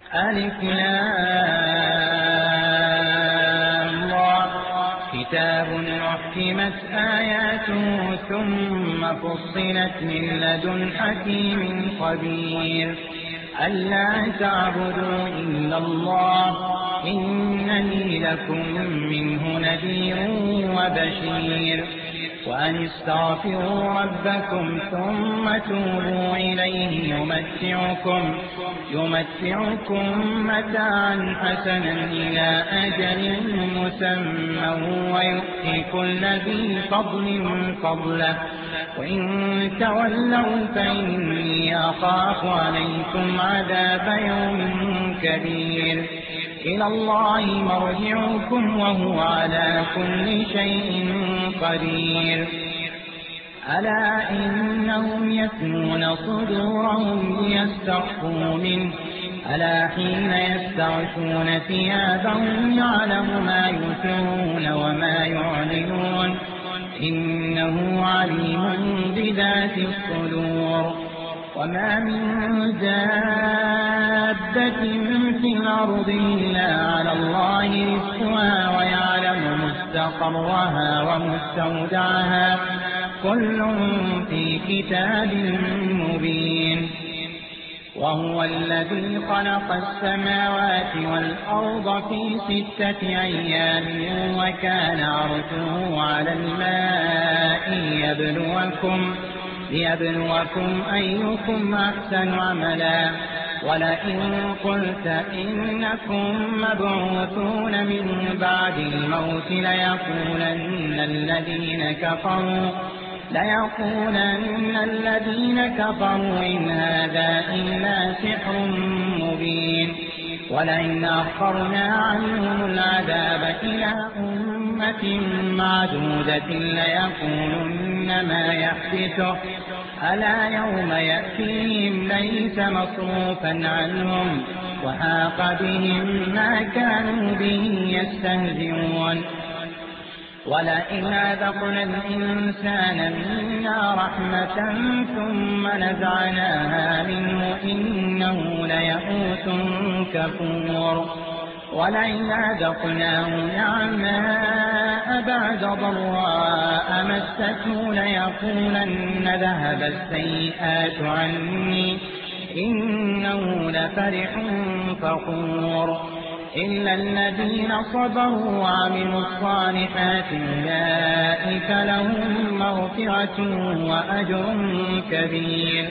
ألف لام را. كتاب أحكمت آياته ثم فصلت من لدن حكيم خبير. ألا تعبدوا إلا الله إنني لكم منه نذير وبشير. وأن استغفروا ربكم ثم توبوا إليه يمتعكم متاعا حسنا إلى أجل مسمى ويؤتي كل ذي فضل فضله. وإن تولوا فإني أخاف عليكم عذاب يوم كبير. إلى الله مرجعكم وهو على كل شيء قدير. ألا إنهم يثنون صدورهم ليستخفوا منه ألا حين يستغشون ثيابهم يعلم ما يسرون وما يعلنون إنه عليم بذات الصدور. وما من دابة في الأرض إلا على الله رزقها ويعلم مستقرها ومستودعها كل في كتاب مبين. وهو الذي خلق السماوات والأرض في 6 أيام وكان عرشه على الماء ليبلوكم أيكم أحسن عملا. ولئن قلت إنكم مبعوثون من بعد الموت ليقولن الذين كفروا إن هذا إلا سحر مبين. ولئن أخرنا عنهم العذاب إلى أمة معدودة ليقولن ما يحدثه ألا يوم يأتيهم ليس مصروفا عنهم وحاق بهم ما كانوا به يستهزئون. ولئن أذقنا الإنسان منا رحمة ثم نزعناها منه إنه ليئوس كفور. ولئن أذقناه نعماء بعد ضراء مسته ليقولن ذهب السيئات عني إنه لفرح فخور. إلا الذين صبروا وعملوا الصالحات أولئك لهم مغفرة وأجر كبير.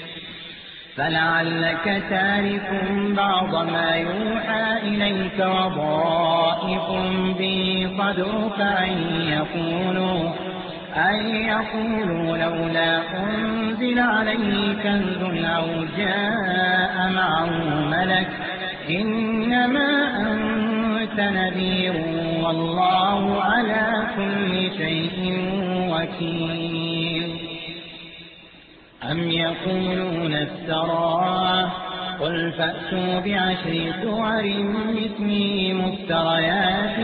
فلعلك تارك بعض ما يوحى إليك وضائق به صدرك أن يقولوا لولا أنزل عليه كنز أو جاء معه ملك إنما أنت نذير والله على كل شيء وكيل. أم يقولون افتراه قل فأتوا ب10 سور مثله مفتريات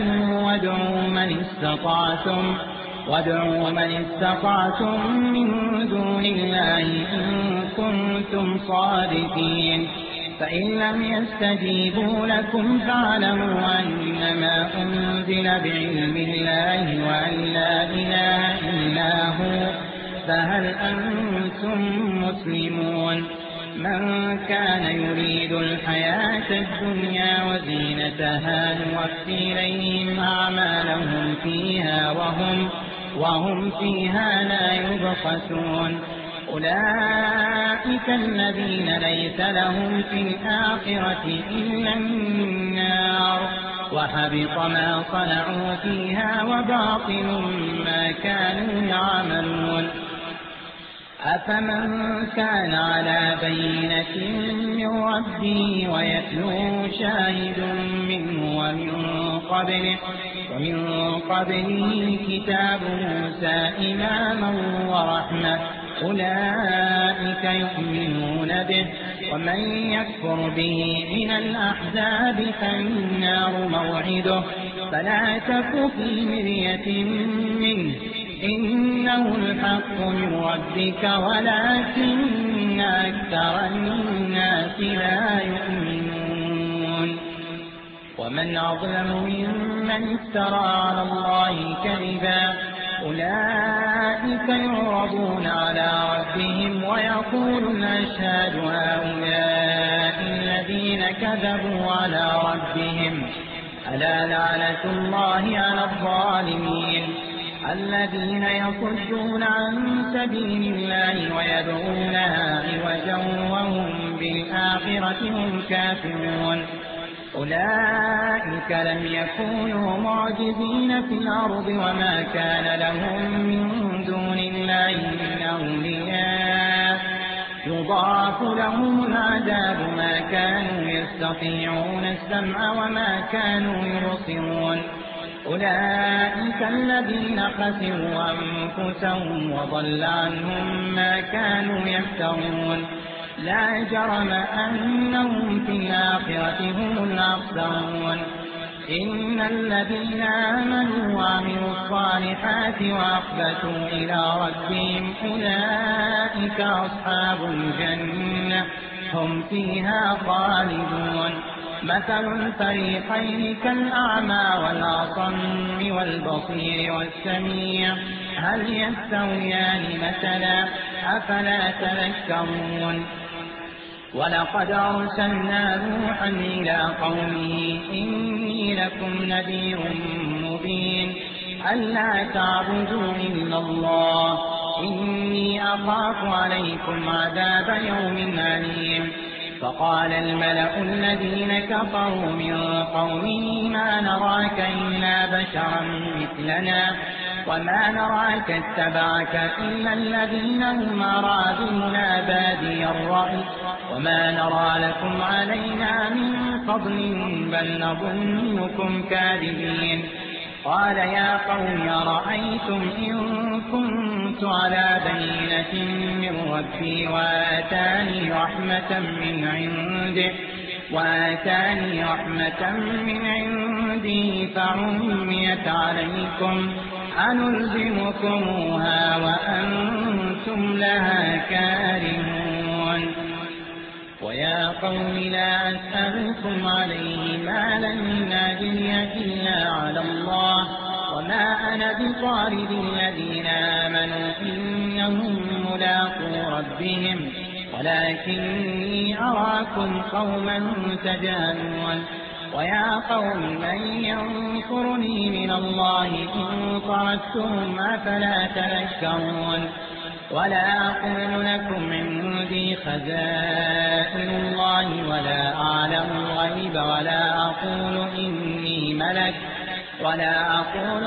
وادعوا من استطعتم من دون الله إن كنتم صادقين. فإن لم يستجيبوا لكم فاعلموا أنما أنزل بعلم الله وأن لا إله إلا هو فهل أنتم مسلمون. من كان يريد الحياة الدنيا وزينتها نوفي إليهم أعمالهم فيها وهم فيها لا يبخسون. أولئك الذين ليس لهم في الآخرة إلا النار وحبط ما صنعوا فيها وباطل ما كانوا يعملون. أفمن كان على بينة من ربه ويتلوه شاهد منه ومن قبله كتاب موسى إماما ورحمة أولئك يؤمنون به. ومن يكفر به من الأحزاب فالنار موعده فلا تك في مرية منه إنه الحق من ربك ولكن أكثر الناس لا يؤمنون. ومن أظلم ممن افترى على الله كذبا أولئك يعرضون على ربهم ويقول أشهد هؤلاء الذين كذبوا على ربهم ألا لعنة الله على الظالمين الذين يصدون عن سبيل الله ويدعونها عوجا وهم بالآخرة هم كافرون أولئك لم يكونوا معجزين في الأرض وما كان لهم من دون الله من أولياء يضاعف لهم العذاب ما كانوا يستطيعون السمع وما كانوا يبصرون أولئك الذين خسروا أنفسهم وضل عنهم ما كانوا يفترون لا جرم أنهم في الآخرة هم الأخسرون إن الذين آمنوا وعملوا الصالحات وأخبتوا إلى ربهم أولئك أصحاب الجنة هم فيها خالدون مثل الفريقين كالأعمى والأصم والبصير والسميع هل يستويان مثلا أفلا تذكرون ولقد أرسلنا نوحا إلى قومه إني لكم نذير مبين ألا تعبدوا إلا الله إني أخاف عليكم عذاب يوم أليم فقال الملأ الذين كفروا من قومه ما نراك إلا بشرا مثلنا وما نراك اتبعك إلا الذين هم أراذلنا بادي الرأي وما نرى لكم علينا من فضل بل نظنكم كاذبين قال يا قوم أرأيتم إن كنت على بينة من ربي وآتاني رحمة من عنده فعميت عليكم أنلزمكموها وأنتم لها كارهون ويا قوم لا أسألكم عليه مالا إن أجري إلا على الله وما أنا بطارد الذين آمنوا إنهم ملاقو ربهم ولكني أراكم قوما تجهلون ويا قوم من ينصرني من الله إن طردتهم أفلا تذكرون ولا أقول لكم عندي خزائن الله ولا أعلم الغيب ولا أقول إني ملك ولا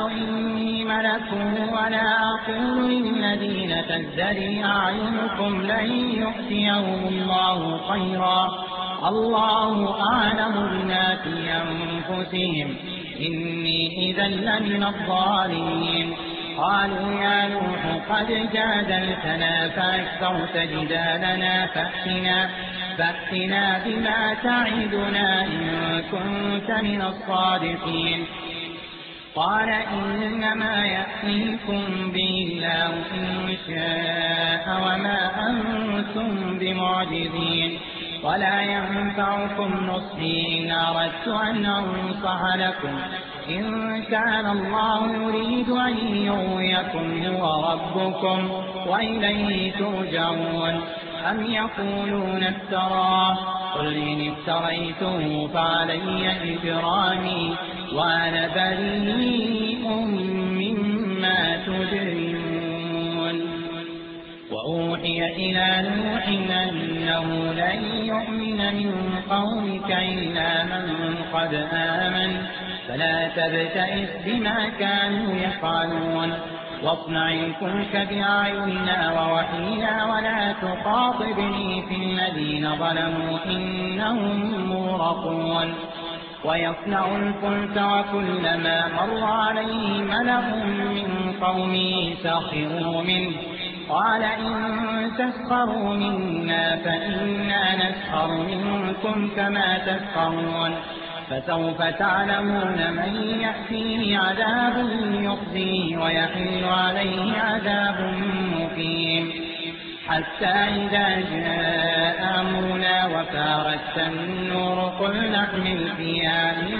أقول للذين تزدري أعينكم لن يؤتيهم الله خيرا الله أعلم بما في أنفسهم إني إذا لمن الظالمين قالوا يا نوح قد جادلتنا فأكثرت جدالنا فأتنا بما تعدنا إن كنت من الصادقين قال إنما يأتيكم به الله إن شاء وما أنتم بمعجزين ولا ينفعكم نصحي إن أردت أن أنصح لكم إن كان الله يريد أن يغويكم هو ربكم وإليه ترجعون أم يقولون افتراه قل إن افتريته فعلي إجرامي وأنا بريء مما تجرمون وأوحي إلى نوح أنه لن يؤمن من قومك إلا من قد آمن فلا تبتئس بما كانوا يفعلون واصنع الفلك بأعيننا ووحينا ولا تخاطبني في الذين ظلموا إنهم مغرقون ويصنع الفلك وكلما مر عليه ملأ من قومه سخروا منه قال إن تسخروا منا فإنا نسخر منكم كما تسخرون فسوف تعلمون من يأتيه عذاب يخزيه ويحل عليه عذاب مقيم حتى إذا جاء أمرنا وفارت النور قل نحمل فيها من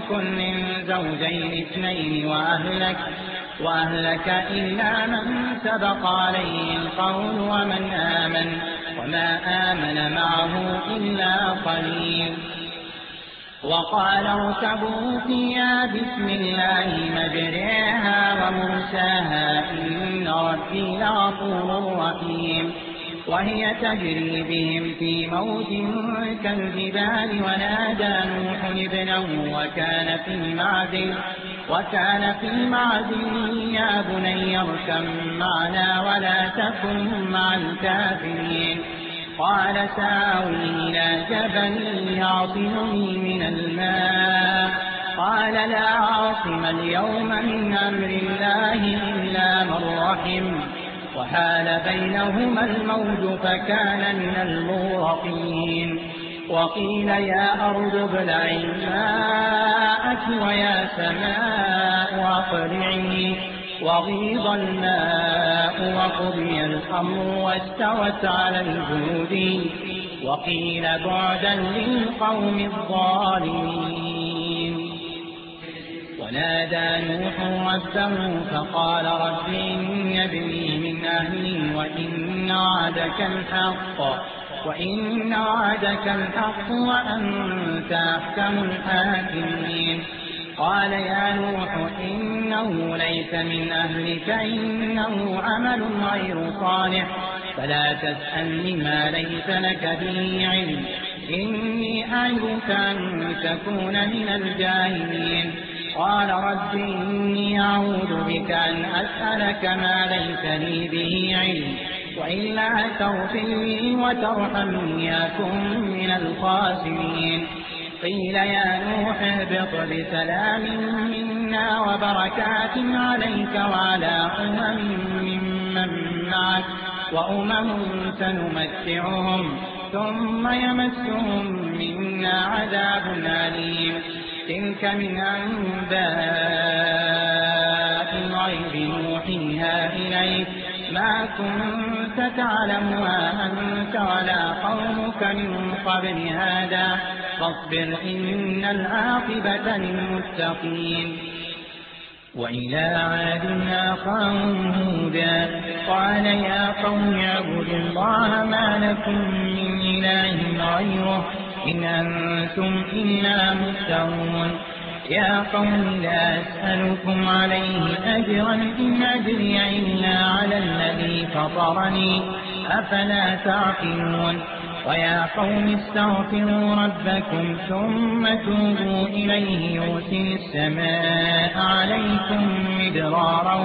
كل زوجين اثنين وأهلك إلا من سبق عليه القول وما آمن معه إلا قليل. وقال اركبوا فيها بسم الله مجريها ومرساها إن ربي لغفور رحيم. وهي تجري بهم في موج كالجبال ونادى نوح ابنه وكان في المعزل يا بني اركب معنا ولا تكن مع الكافرين. قال سآوي إلى جبل يعصمني من الماء قال لا عاصم اليوم من أمر الله إلا من رحم وحال بينهما الموج فكان من المغرقين. وقيل يا أرض ابلعي ماءك ويا سماء أقلعي وغيض الماء وقضي الأمر واستوت على الجود وقيل بعدا للقوم الظالمين. ونادى نوح ربه فقال رب إن ابني من أهلي وإن وعدك الحق وأنت أحكم الحاكمين. قال يا نوح إنه ليس من أهلك إنه عمل غير صالح فلا تسألني ما ليس لك به علم إني أعظك أن تكون من الجاهلين. قال رب إني أعوذ بك أن أسألك ما ليس لي به علم وإلا تغفر لي وترحمني أكن من الخاسرين. قيل يا نوح اهبط بسلام منا وبركات عليك وعلى ممن معك سنمتعهم ثم يمسهم منا عذاب أليم. تلك من أنباء الغيب نوحيها إليك ما كنت تعلمها أنت ولا قومك من قبل هذا فاصبر إن العاقبة للمتقين. وإلى عاد أخاهم هودا قال يا قوم اعبدوا الله ما لكم من إله غيره إن أنتم إلا مفترون. يا قوم لا أسألكم عليه أجرا إن أجري إلا على الذي فطرني أفلا تعقلون. ويا قوم استغفروا ربكم ثم توبوا إليه يرسل السماء عليكم مدرارا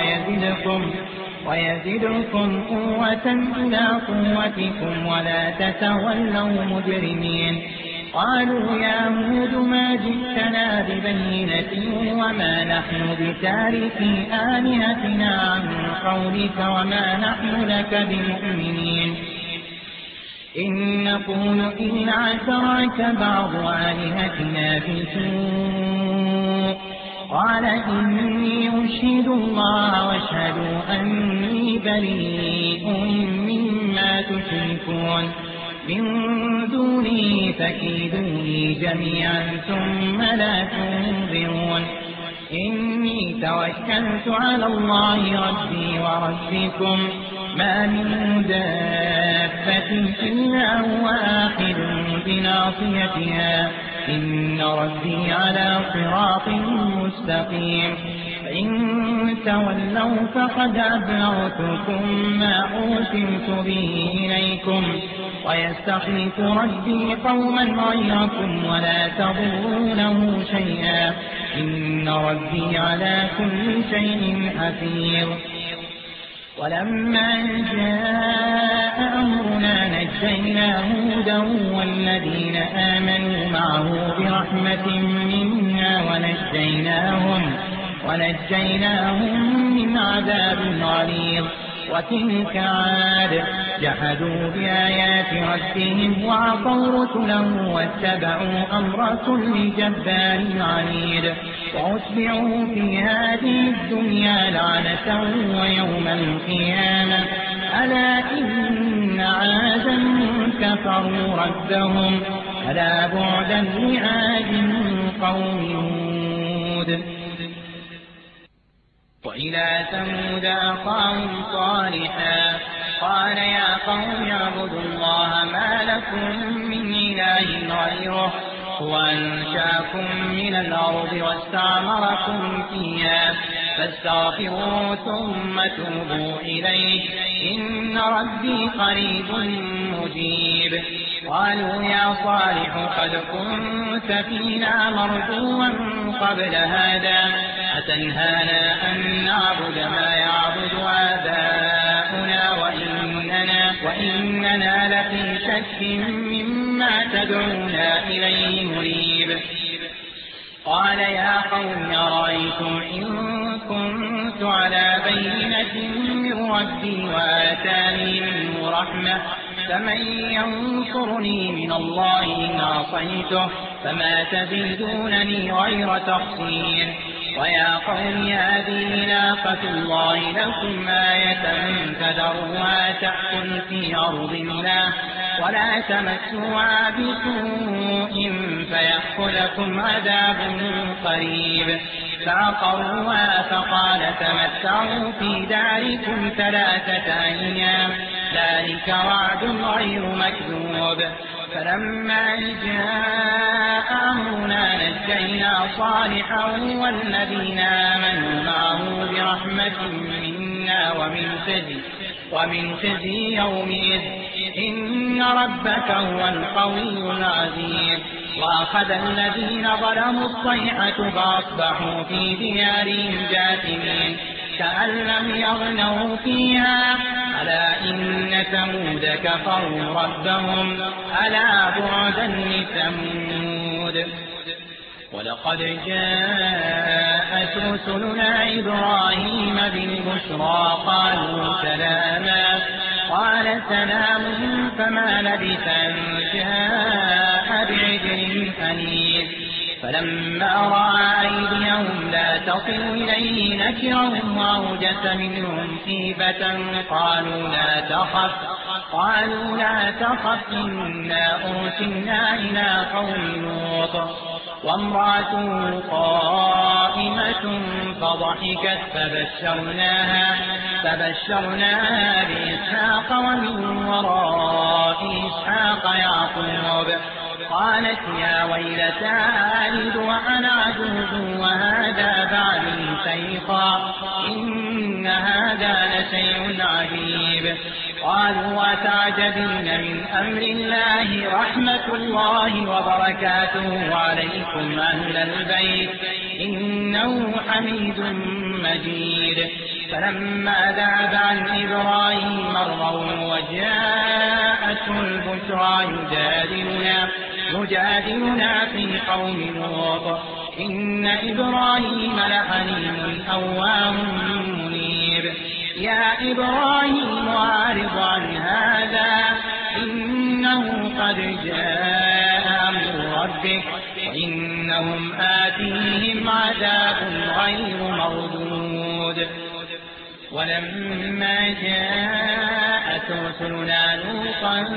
ويزدكم قوة إلى قوتكم ولا تتولوا مجرمين. قالوا يا هود ما جئتنا ببينة وما نحن بتاركي آلهتنا عن قولك وما نحن لك بمؤمنين إن نقول إلا اعتراك بعض آلهتنا بسوء. قال إني أشهد الله واشهدوا أني بريء مما تشركون من دونه فكيدوني جميعا ثم لا تنظرون. إني توكلت على الله ربي وربكم ما من دابة إلا هو آخذ بناصيتها إن ربي على صراط مستقيم. فإن تولوا فقد أبلغتكم ما أرسلت به إليكم ويستخلف ربي قوما غيركم ولا تضرونه شيئا إن ربي على كل شيء حفيظ. ولما جاء أمرنا نجينا هودا والذين آمنوا معه برحمة منا ونجيناهم من عذاب غليظ. وتلك عاد جحدوا بآيات ربهم وعصوا رسله واتبعوا أمر كل جبار عنيد وأتبعوا في هذه الدنيا لعنة ويوم القيامة ألا إن عادا كفروا ربهم ألا بعدا لعاد قوم هود. وإلى ثمود أخاهم صالحا قال يا قوم اعبدوا الله ما لكم من إله غيره هو أنشأكم من الأرض واستعمركم فيها فاستغفروه ثم توبوا إليه إن ربي قريب مجيب. قالوا يا صالح قد كنت فينا مرجوا قبل هذا أتنهانا أن نعبد ما يعبد آباؤنا وإننا لفي شك مما تدعونا إليه مريب. قال يا قوم أرأيتم إن كنت على بينة من ربي وآتاني منه رحمة فمن ينصرني من الله إن عصيته فما تزيدونني غير تخسير. ويا قوم هذه ناقة الله لكم آية فذروها تأكل في أرض الله ولا تمسوها بسوء فيأخذكم عذاب قريب. فعقروها فقال تمتعوا في داركم 3 أيام ذلك وعد غير مكذوب. فلما جاء أمرنا نجينا صالحا والذين آمنوا معه برحمة منا ومن خزي يومئذ إن ربك هو القوي العزيز. وأخذ الذين ظلموا الصيحة فأصبحوا في ديارهم جاثمين كأن لم يغنوا فيها ألا إن ثمود كفروا ربهم ألا بعدا لثمود. ولقد جاءت رسلنا إبراهيم بالبشرى قالوا سلاما قال سلام فما لبث أن جاء بعجل حنيذ. فلما رأى أيديهم لا تصل إليه نكرهم وأوجس منهم خيفة قالوا لا تخف إنا أرسلنا إلى قوم لوط. وامرأته قائمة فضحكت فبشرناها بإسحاق ومن وراء إسحاق يعقوب. قالت يا ويلتى ألد وأنا عجوز وهذا بعلي شيخا إن هذا لشيء عجيب. قالوا أتعجبين من أمر الله رحمة الله وبركاته عليكم أهل البيت إنه حميد مجيد. فلما ذهب عن إبراهيم الروع وجاءته البشرى يجادلنا في قوم لوط إن إبراهيم لحليم أواه منيب. يا إبراهيم أعرض عن هذا إنه قد جاء أمر ربك وإنهم آتيهم عذاب غير مردود. ولما جاءت رسلنا لوطا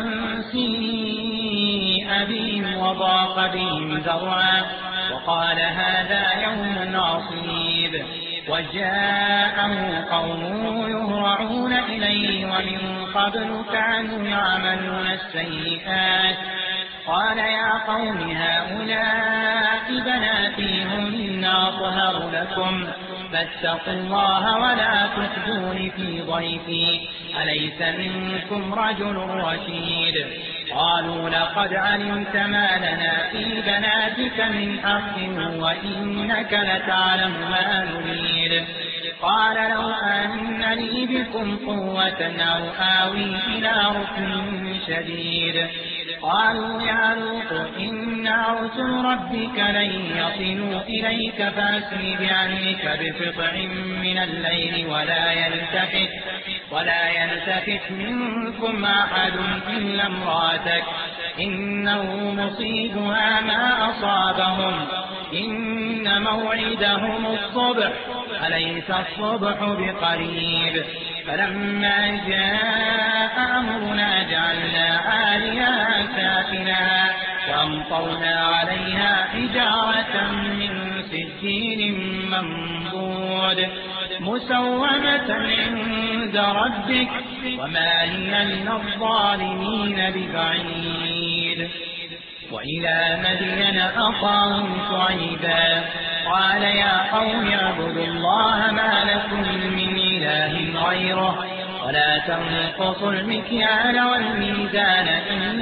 سيء بهم وضاق بهم ذرعا وقال هذا يوم عصيب. وجاءه قومه يهرعون إليه ومن قبل كانوا يعملون السيئات قال يا قوم هؤلاء بناتي هن أطهر لكم فاتقوا الله ولا تخزون في ضيفي أليس منكم رجل رشيد. قالوا لقد علمت ما لنا في بناتك من حق وإنك لتعلم ما نريد. قال لو أن لي بكم قوة أو آوي إلى ركن شديد. قالوا يا لوط إنا رسل ربك لن يصلوا إليك فأسر بأهلك بقطع من الليل ولا يلتفت منكم أحد إلا امرأتك إنه مصيبها ما أصابهم إن موعدهم الصبح أليس الصبح بقريب. فلما جاء أمرنا جعلنا عاليها سافلها وأمطرنا عليها حجارة بسكين منضود مسومة عند ربك وما هي من الظالمين ببعيد. وإلى مدين أخاهم شعيبا قال يا قوم اعبدوا الله ما لكم من إله غيره ولا تنقصوا المكيال والميزان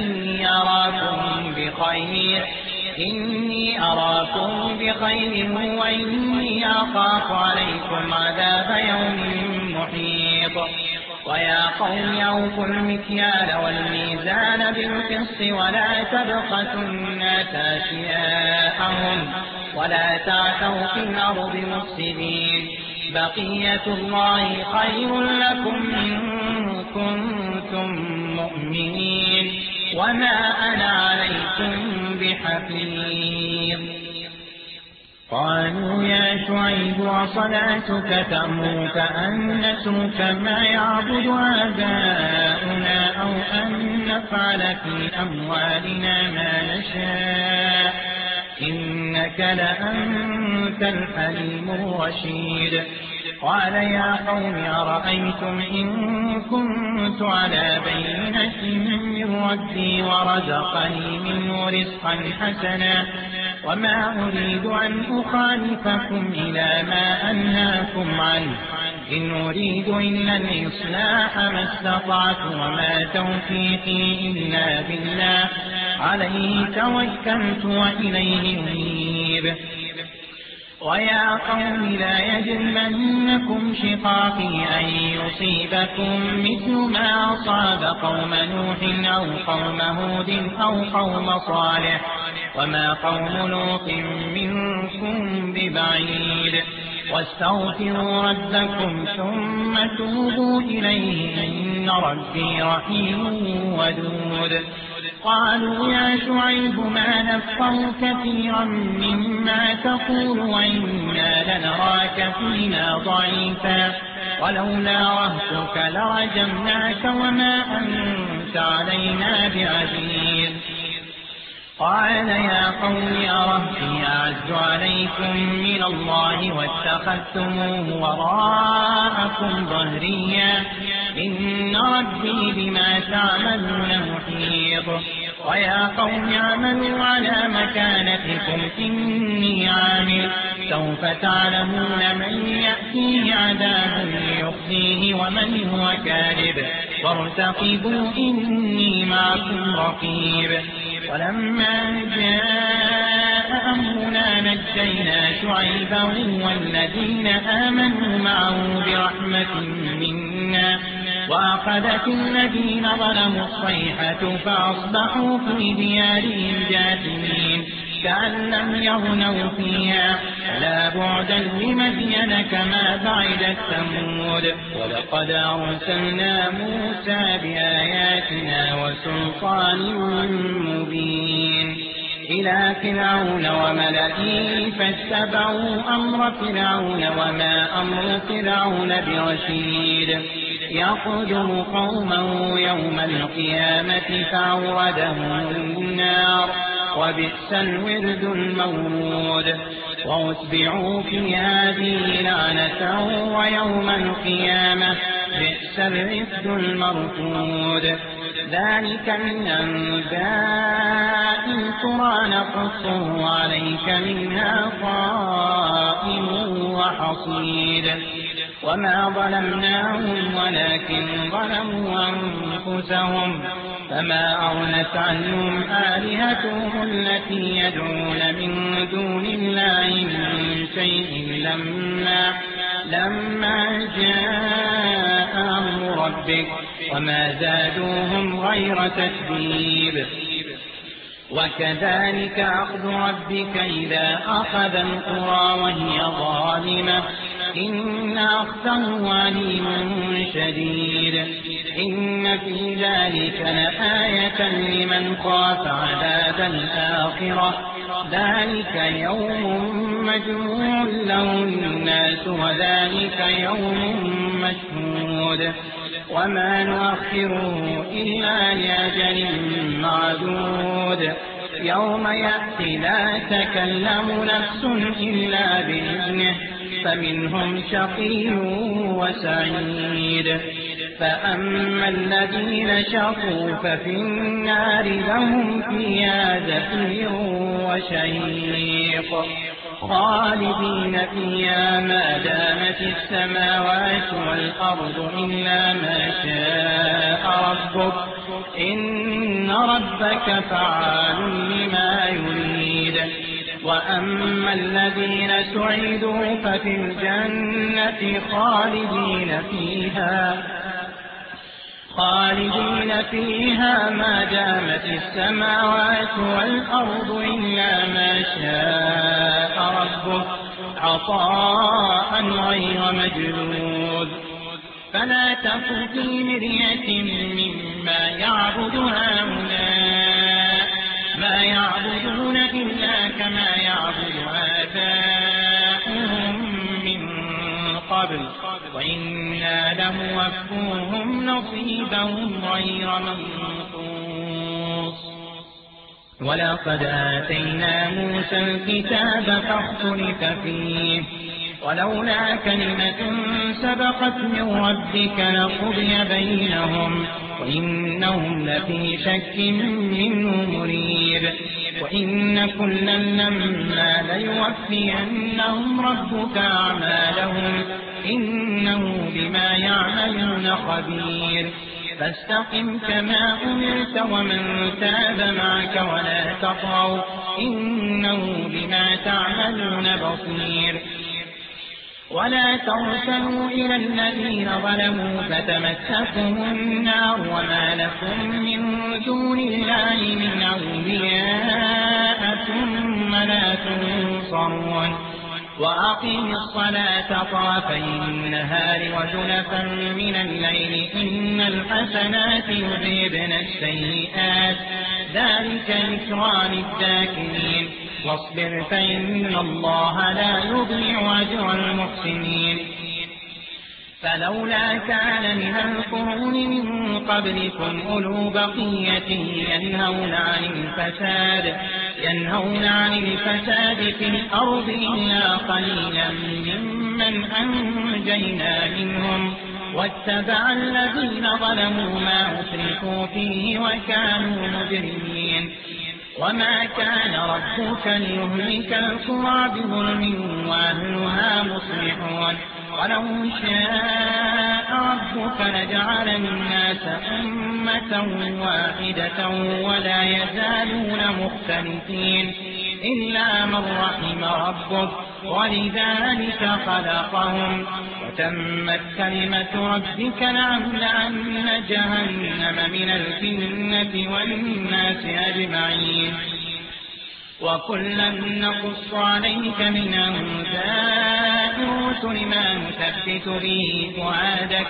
إني أراكم بخير وإني أخاف عليكم عذاب يوم محيط. ويا قوم أوفوا المكيال والميزان بالقسط ولا تبخسوا الناس أشياءهم ولا تعثوا في الأرض مفسدين بقية الله خير لكم إن كنتم مؤمنين وما أنا عليكم بحفيظ. قالوا يا شعيب وصلاتك تأمرك أن نترك ما يعبد آباؤنا أو أن نفعل في أموالنا ما نشاء إنك لأنت الحليم الرشيد. قال يا قوم أرأيتم إن كنت على بينة من ربي ورزقني منه رزقا حسنا وما أريد أن أخالفكم إلى ما أنهاكم عنه إن أريد إلا الإصلاح ما استطعت وما توفيقي إلا بالله عليه توكلت وإليه أنيب. ويا قوم لا يجرمنكم شقاقي أن يصيبكم مثل ما أصاب قوم نوح أو قوم هود أو قوم صالح وما قوم لوط منكم ببعيد. واستغفروا ربكم ثم توبوا إليه إن ربي رحيم ودود. قالوا يا شعيب ما نفقه كثيرا مما تقول وإنا لنراك فينا ضعيفا ولولا رهتك لرجمناك وما أنت علينا بعزيز. قال يا قوم أرهطي أعز عليكم من الله واتخذتموه وراءكم ظهريا إن ربي بما تعملون محيط. ويا قوم اعملوا على مكانتكم إني عامل سوف تعلمون من يأتيه عذاب يخزيه ومن هو كاذب وارتقبوا إني معكم رقيب. ولما جاء أمرنا نجينا شعيبا والذين آمنوا معه برحمة منا وأخذت الذين ظلموا الصيحة فأصبحوا في ديارهم جاثمين كأن لم يغنوا فيها ألا بعدا لمدين كما بعدت ثمود. ولقد أرسلنا موسى بآياتنا وسلطان مبين إلى فرعون وملئه فاتبعوا أمر فرعون وما أمر فرعون برشيد. يقدم قومه يوم القيامة فأوردهم النار وبئس الورد المورود. وأتبعوا في هذه لعنة ويوم القيامة بئس الرفد المرفود. ذلك من أنباء القرى نقصه عليك منها قائم وحصيد. وما ظلمناهم ولكن ظلموا أنفسهم فما أغنت عنهم آلهتهم التي يدعون من دون الله من شيء لما جاء أمر ربك وما زادوهم غير تتبيب. وكذلك أخذ ربك إذا أخذ القرى وهي ظالمة إن أخذه عليم شديد. إن في ذلك لآية لمن خاف عذاب الآخرة ذلك يوم مجموع له الناس وذلك يوم مشهود. وما نؤخره إلا لأجل معدود يوم يأتي لا تكلم نفس إلا بإذنه فمنهم شقي وسعيد فأما الذين شقوا ففي النار لهم فيها زفير وشهيق خالدين فيها ما دامت السماوات والأرض إلا ما شاء ربك إن ربك فعال لما يريد وأما الذين سعدوا ففي الجنة خالدين فيها ما دامت السماوات والأرض إلا ما شاء ربك عطاء غير مجدود فلا تك في مرية مما يعبد هؤلاء ما يعبدون إلا كما يعبد آباؤهم من قبل وإنا لموفوهم نصيبهم غير منقوص ولقد آتينا موسى الكتاب فاختلف فيه ولولا كلمة سبقت من ربك لقضي بينهم وإنهم لفي شك منه مريب وإن كلا لما ليوفينهم ربك أعمالهم إنه بما يعملون خبير فاستقم كما أمرت ومن تاب معك ولا تطغوا إنه بما تعملون بصير ولا ترسلوا إلى الذين ظلموا فتمسكهم النار وما لكم من دون الله من أولياء ثم لا تنصرون وأقم الصلاة طرفي النهار وزلفا من الليل إن الحسنات يذهبن السيئات ذلك ذكرى للذاكرين واصبر فإن الله لا يضيع أجر المحسنين فلولا كان من القرون من قبلكم أولو بقية ينهون عن الفساد في الأرض إلا قليلا ممن أنجينا منهم واتبع الذين ظلموا ما أسرفوا فيه وكانوا مجرمين وما كان ربك ليهلك القرى بظلم وأهلها مصلحون ولو شاء ربك لجعل الناس أمة واحدة ولا يزالون مختلفين إلا من رحم ربك ولذلك خلقهم وتمت كلمة ربك لأملأن جهنم من الجنة والناس أجمعين وكلا نقص عليك من أنباء الرسل ما نثبت به فؤادك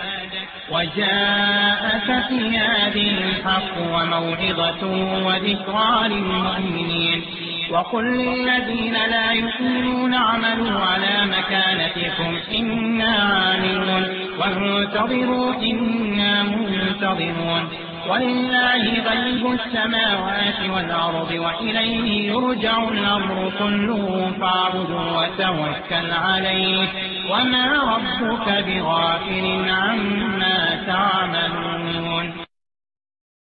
وجاءك في هذه الحق وموعظة وذكرى للمؤمنين وقل للذين لا يؤمنون اعملوا على مكانتكم إنا عاملون وانتظروا إنا منتظرون ولله غيب السماوات والأرض وإليه يرجع الأمر كله فاعبده وتوكل عليه وما ربك بغافل عما تعملون